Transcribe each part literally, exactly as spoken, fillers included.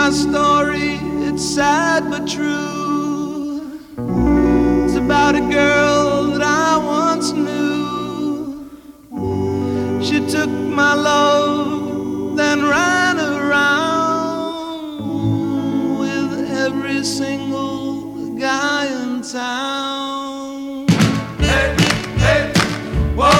my story, it's sad but true. It's about a girl that I once knew. She took my love, then ran around with every single guy in town. Hey, hey, whoa,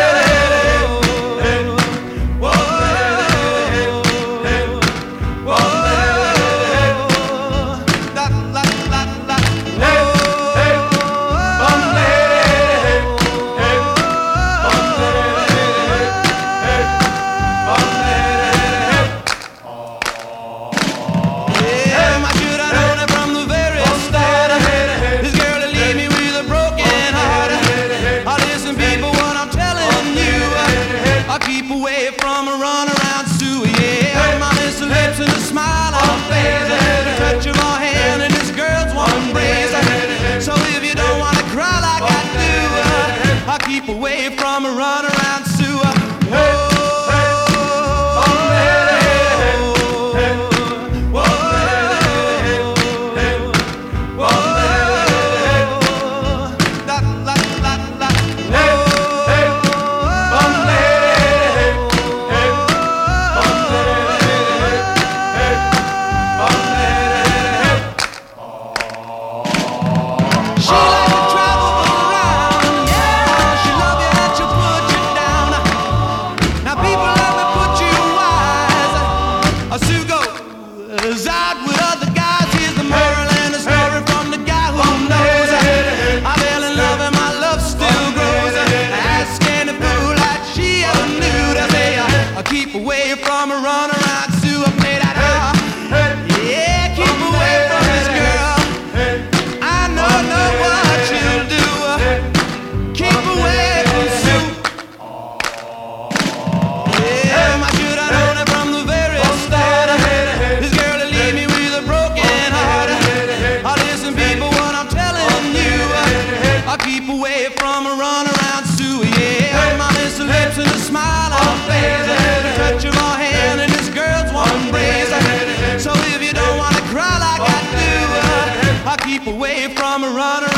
keep away from a runaround Sue, yeah. My miss lips and a smile on her face, the touch of her hand and this girl's warm embrace. So if you don't wanna cry like I do, uh, I'll keep away from a runaround Sue. Whoa. Out with other guys, here's the moral and the story from the guy who knows. I fell in love and my love still grows. Ask any fool like she ever knew to say I keep away from a runaround Sue. I play that out. Yeah, keep away from this girl. I know, know what she'll do. Keep away from Sue. Yeah, I should have known it from the very start. This girl keep away from a runaround Sue, yeah. My miss lips and a smile on her face, the touch of her hand and this girl's warm embrace. So if you don't wanna cry like I do, uh, I keep away from a runaround